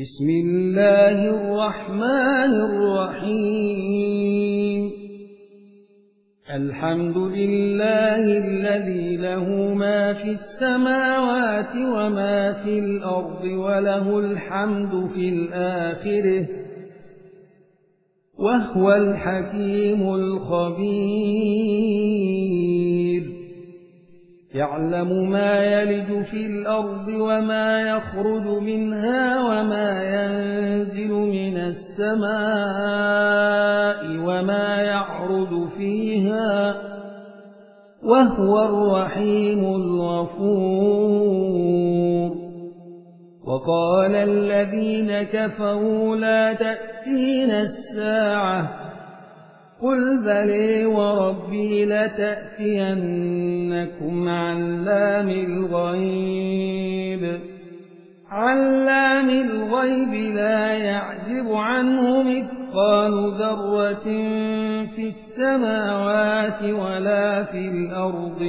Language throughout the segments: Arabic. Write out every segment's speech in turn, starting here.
بسم الله الرحمن الرحيم الحمد لله الذي له ما في السماوات وما في الأرض وله الحمد في الآخرة وهو الحكيم الخبير يعلم ما يلج في الأرض وما يخرج منها وما ينزل من السماء وما يعرج فيها وهو الرحيم الغفور وقال الذين كفروا لا تأتينا الساعة قل بلى وربي لتأتينكم علام الغيب لا يعزب عنه مثقال ذرة في السماوات ولا في الأرض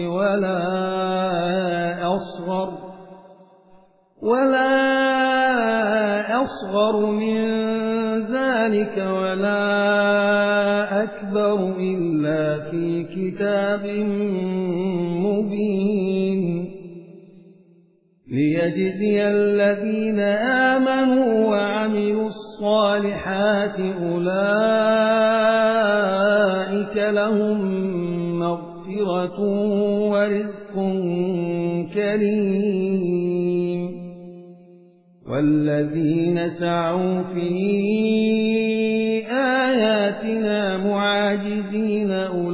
ولا أصغر من ذلك ولا أكبر إلا في كتاب مبين ليجزي الذين آمنوا وعملوا الصالحات أولئك لهم مغفرة ورزق كريم والذين سعوا في آياتنا معاجزين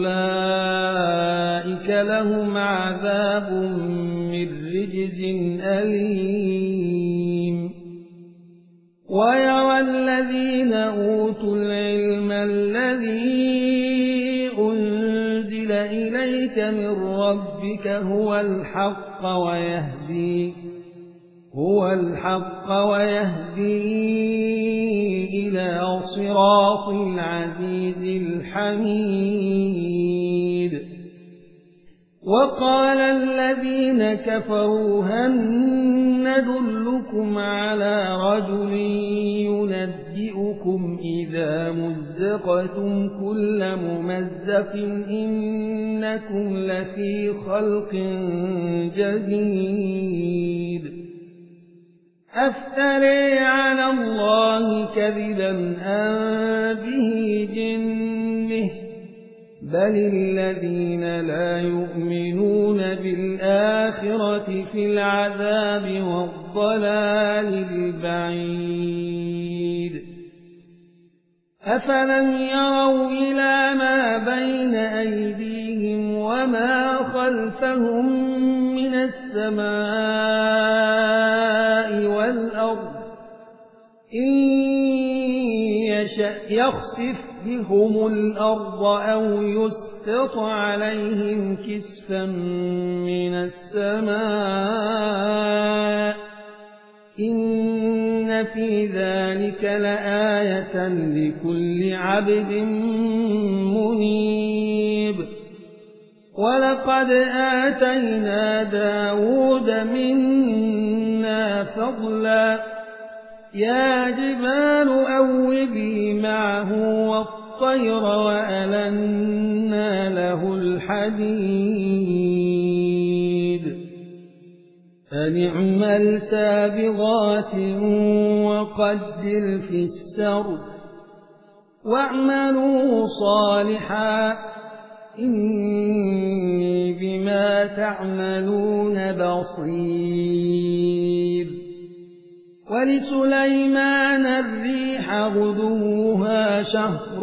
أولئك لهم عذاب من رجز أليم ويرى الذين أوتوا العلم الذي أنزل إليك من ربك هو الحق ويهدي إلى صراط العزيز الحميد وقال الذين كفروا هل ندلكم على رجل ينبئكم إذا مزقتم كل ممزق إنكم لفي خلق جديد أفتري على الله كذبا أم به جنه بل الذين لا يؤمنون بالآخرة في العذاب والضلال البعيد أفلم يروا إلى ما بين أيديهم وما خلفهم من السماء والأرض إن يشأ يخسف بهم الأرض أو يسقط عليهم كسفا من السماء إن في ذلك لآية لكل عبد منيب ولقد آتينا داود منا فضلا يا جبال أوبي معه والطير وألنا له الحديد أن اعمل سابغات وقدر في السرد واعملوا صالحا إني بما تعملون بصير ولسليمان الريح غدوها شهر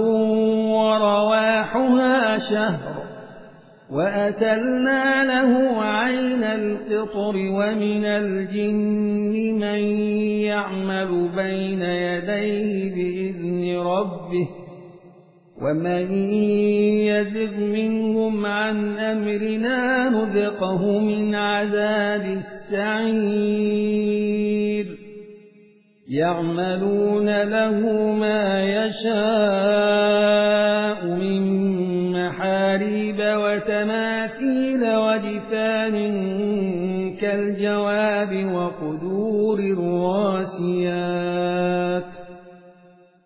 ورواحها شهر وأسلنا له عين القطر ومن الجن من يعمل بين يديه بإذن ربه ومن يزغ منهم عن أمرنا نذقه من عذاب السعير يعملون له ما يشاء من محاريب وتماثيل وجفان كالجواب وقدور الراسيات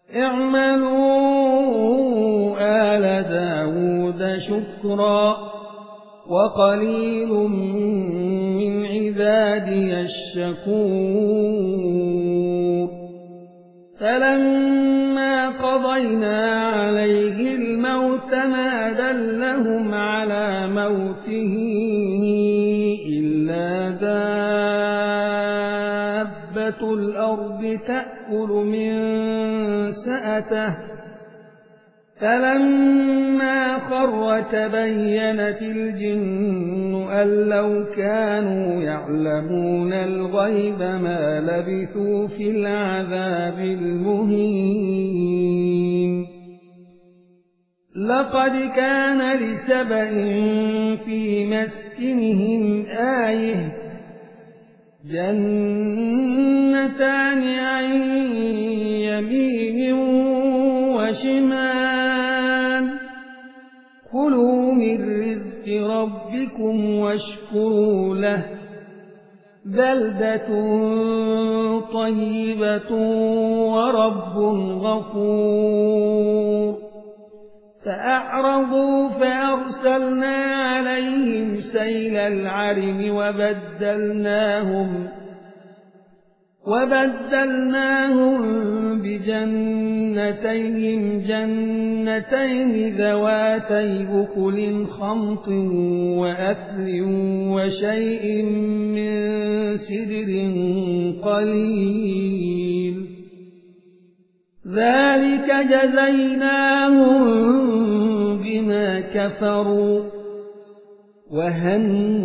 اعملوا آل داود شكرا وقليل من عبادي الشكور فلما قضينا عليه الموت ما دلهم على موته إلا دابة الأرض تأكل من سأته فلما خر تبينت الجن أن لو كانوا يعلمون الغيب ما لبثوا في العذاب المهين لقد كان لسبإ في مسكنهم آية جنتان عن يمين وشمال كلوا من رزق ربكم واشكروا له بلدة طيبة ورب غفور فأعرضوا فأرسلنا عليهم سيل العرم وبدلناهم بجنتين جنتين ذواتي أكل خمط وأثل وشيء من سدر قليل ذلك جزيناهم بما كفروا وهل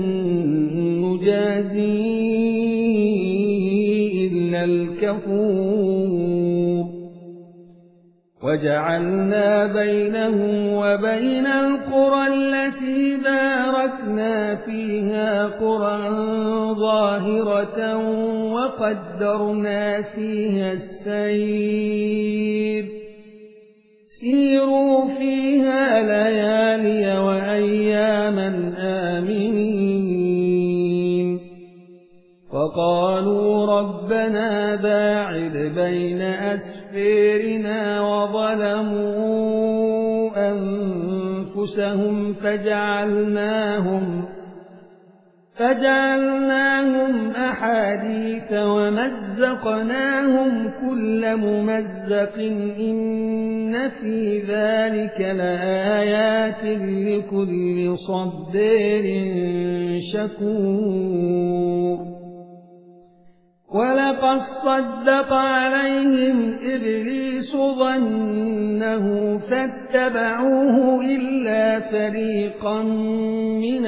نجازي إلا الكفور وجعلنا بينهم وبين القرى التي باركنا فيها قرى ظاهرة وقدرنا فيها السير سيروا فيها ليالي وأياما آمنين وقالوا ربنا باعد بين أسفيرنا وظلموا أنفسهم فجعلناهم أحاديث ومزقناهم كل ممزق إن في ذلك لآيات لكل صبار شكور ولقد صدق عليهم إبليس ظنه فاتبعوه إلا فريقا من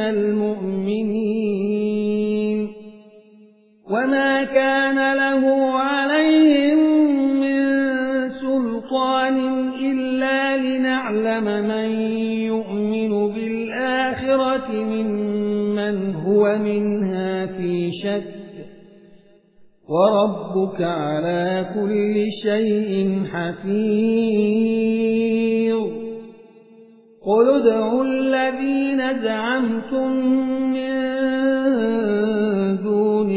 المؤمنين وما كان له عليهم من سلطان إلا لنعلم من يؤمن بالآخرة ممن هو منها في شك وربك على كل شيء حفيظ قل ادعوا الذين زعمتم من دون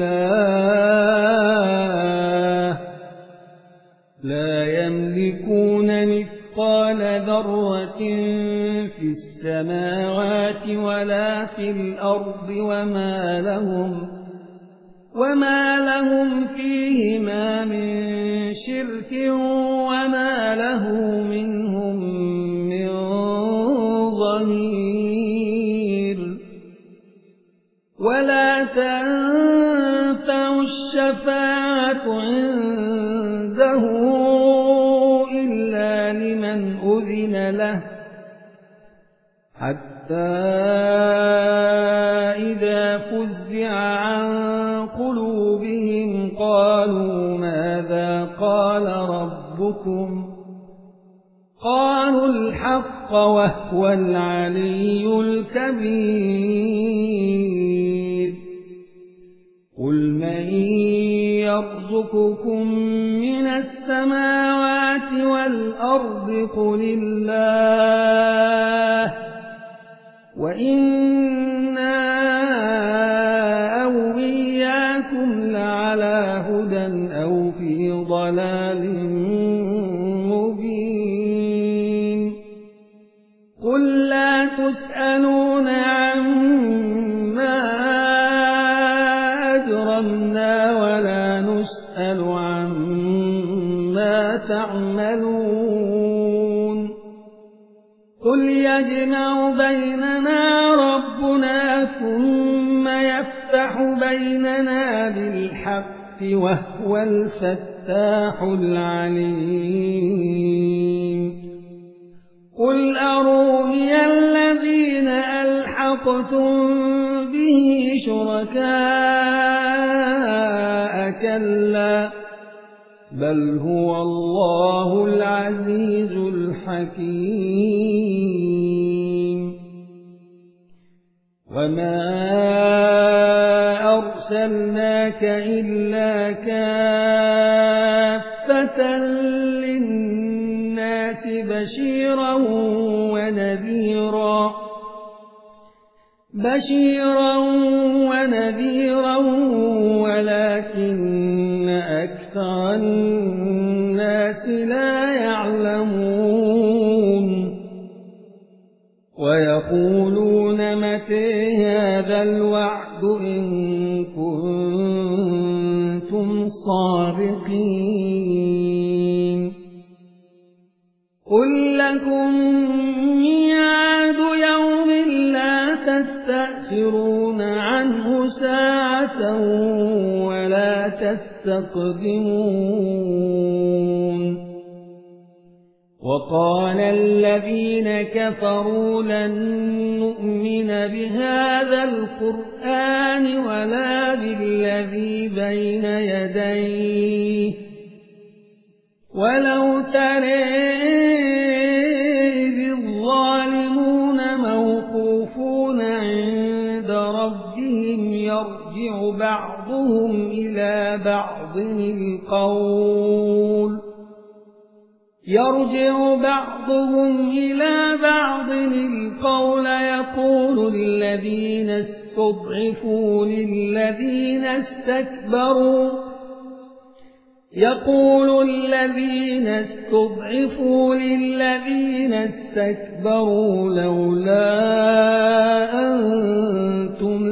الله لا يملكون مثقال ذرة في السماوات ولا في الأرض وما لهم فيهما من شرك وما له منهم من ظهير ولا تنفع الشفاعة عنده إلا لمن أذن له حتى إذا فزع عن قلوبهم قالوا ماذا قال ربكم قالوا الحق وهو العلي الكبير قل من يرزقكم من السماوات والأرض قل الله وإنا أو إياكم لعلى هدى أو في ضلال عما تعملون قل يجمع بيننا ربنا ثم يفتح بيننا بالحق وهو الفتاح العليم قل أروني الذين ألحقتم به شركاء كلا بل هو الله العزيز الحكيم وما أرسلناك إلا كافة للناس بشيرا ونذيرا ولكن أكثر الناس لا يعلمون ويقولون متى هذا الوعد إن كنتم صادقين قل لكم ميعاد يوم لا تستأخرون عنه ساعة ولا تستقدمون وقال الذين كفروا لن نؤمن بهذا القرآن ولا بالذي بين يديه ولو ترى إذ الظالمون موقوفون عند ربهم يرجع بعضهم إلى بعض القول يقول الذين استضعفوا للذين استكبروا لولا أنتم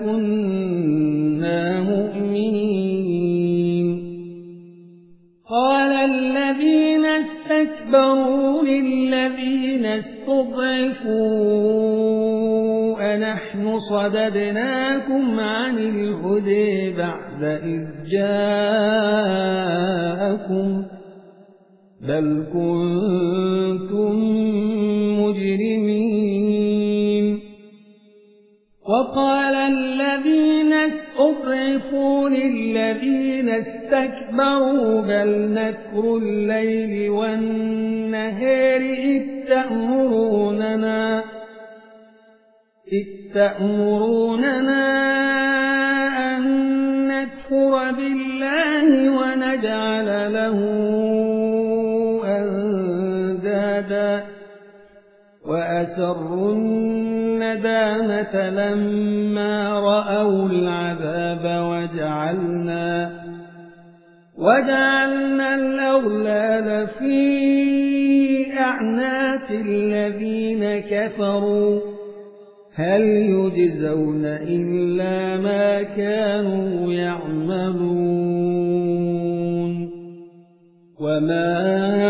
لكنا مؤمنين قال الذين استكبروا للذين استضعفوا أنحن صددناكم عن الهدى بعد إذ جاءكم بل كنتم مجرمين وقال الذين استضعفوا للذين استكبروا بل مكر الليل والنهار إذ تأمروننا أن نكفر بالله ونجعل له أندادا وأسروا الندامة لما رأوا العذاب وجعلنا الأغلال في أعناق الذين كفروا هل يجزون إلا ما كانوا يعملون وما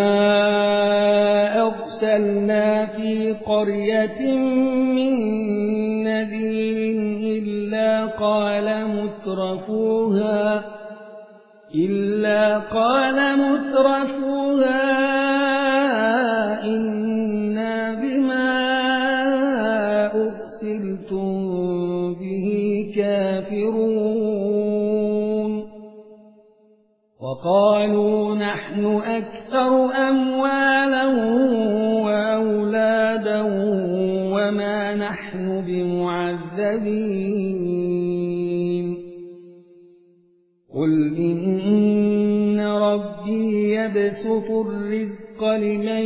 أرسلنا في قرية من نذير إلا قال مترفوها إنا بما أرسلتم به كافرون وقالوا نحن أكثر أموالا وأولادا وما نحن بمعذبين قل إن ربي يبسط الرزق لمن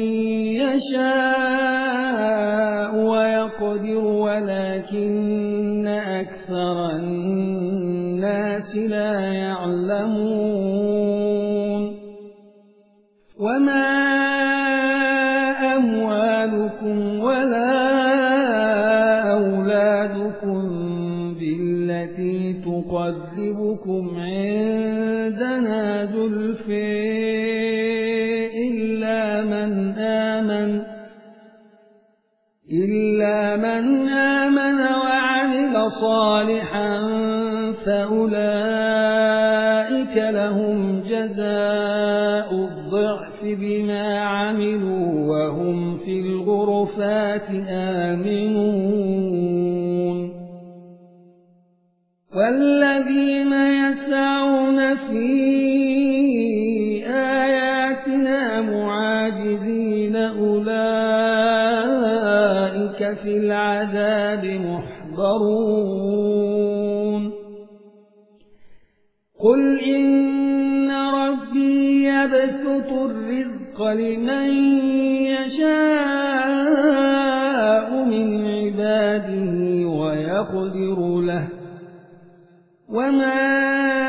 يشاء ويقدر ولكن أكثر الناس لا يعلمون وما أموالكم ولا أولادكم بالتي تقربكم عندنا زلفى إلا من آمن وعمل صالحا فأولئك لهم جزاء الضعف بما عملوا وهم في الغرفات آمنون والذين يسعون في آياتنا معاجزين أولئك في العذاب محضرون قل إن ربي يبسط الرزق لمن يشاء من عباده ويقدر له وما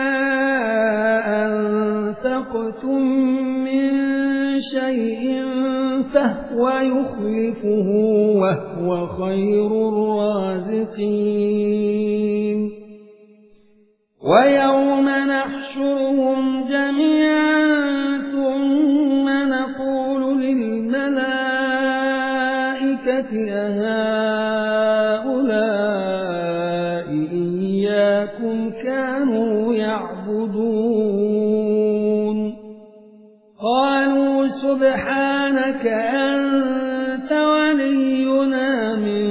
أنفقتم من شيء فهو يخلفه وهو خير الرازقين ويوم نحشرهم جميعا ثم نقول للملائكة أهؤلاء إياكم كانوا يعبدون قالوا سبحانك أنت ولينا من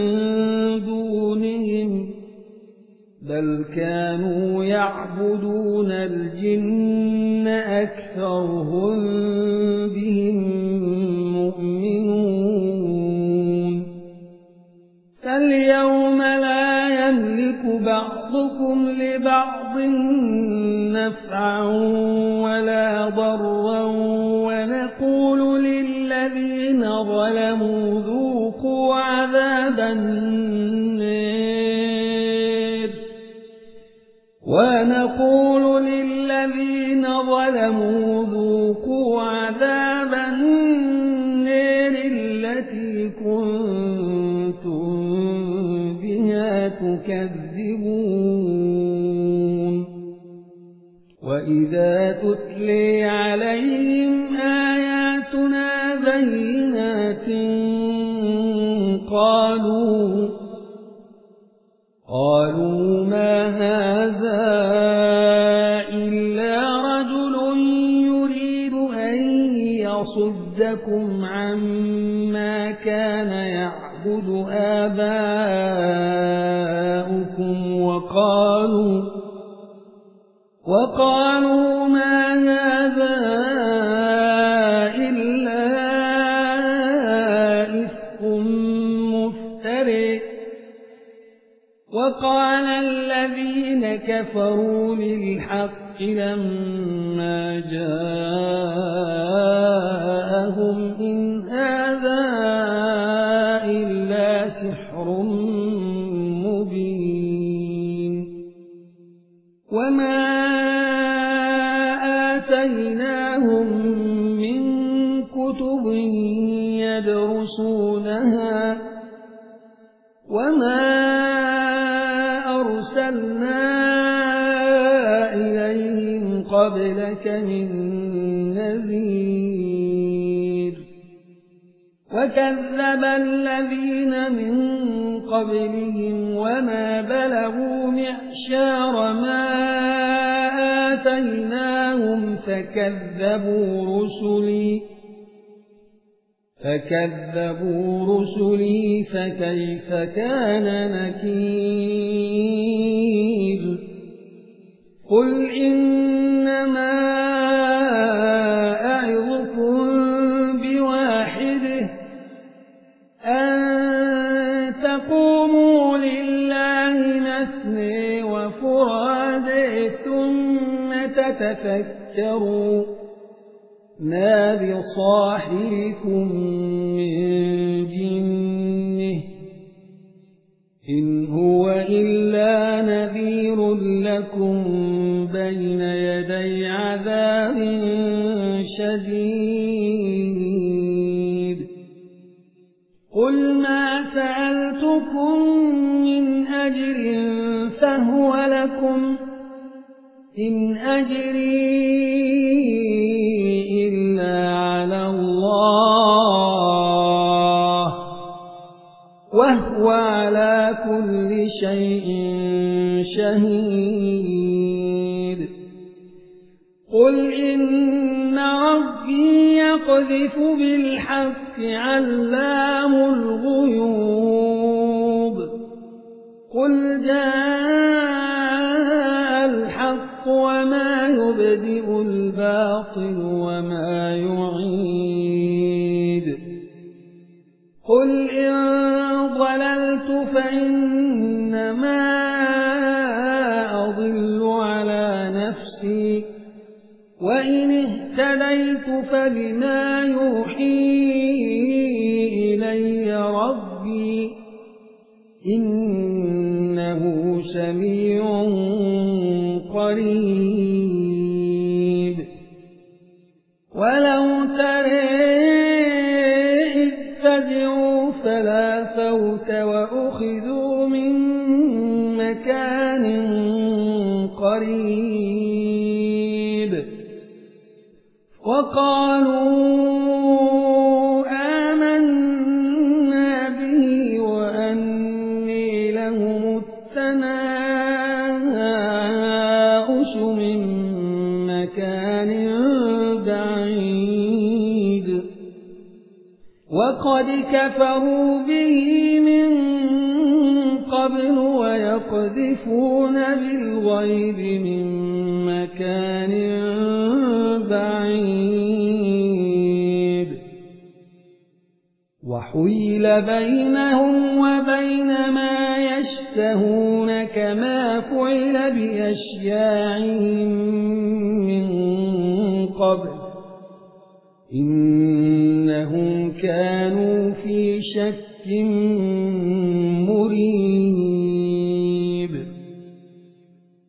دونهم بل كانوا يعبدون الجن أكثرهم بهم مؤمنون فاليوم لا يملك بعضكم لبعض نفعا ولا ضرا ونقول للذين ظلموا ذوقوا عذاب النار التي كنتم بها تكذبون وإذا تتلي عليهم آياتنا بينات قالوا ما هذا إلا رجل يريد أن يصدكم عما كان يعبد آباؤكم وقالوا ما هذا إلا إفك مفترٍ وقال الذين كفروا للحق لما جاءهم إن هذا إلا سحر مبين وما آتيناهم من كتب يدرسونها وما أرسلنا إليهم قبلك من نذير وكذب الذين من قبلهم وما بلغوا معشار ما آتيناهم فكذبوا رسلي فكيف كان نكير قل إنما أعظكم بواحده أن تقوموا لله مثني وفرادى ثم تتفكروا ما بصاحبكم من جنة إن هو إلا نذير لكم بين يدي عذاب شديد قل ما سألتكم من أجر فهو لكم إن أجري شيء شهيد قل إن ربي يقذف بالحق علام الغيوب قل جاء الحق وما يبدئ الباطل وما يعيد قل إن ضللت فإنما أضل على نفسي وإن اهتديت فبما يوحي إلي ربي إنه سميع قريب ولو ترى إذ فزعوا فلا فوت وأخذوا من مكان قريب وقالوا آمنا به وأني لهم التناؤش من مكان بعيد وقد كفروا به من قبل ويقذفون بالغيب من مكان بعيد وحيل بينهم وبين ما يشتهون كما فعل بأشياعهم من قبل إنهم كانوا في شك مريب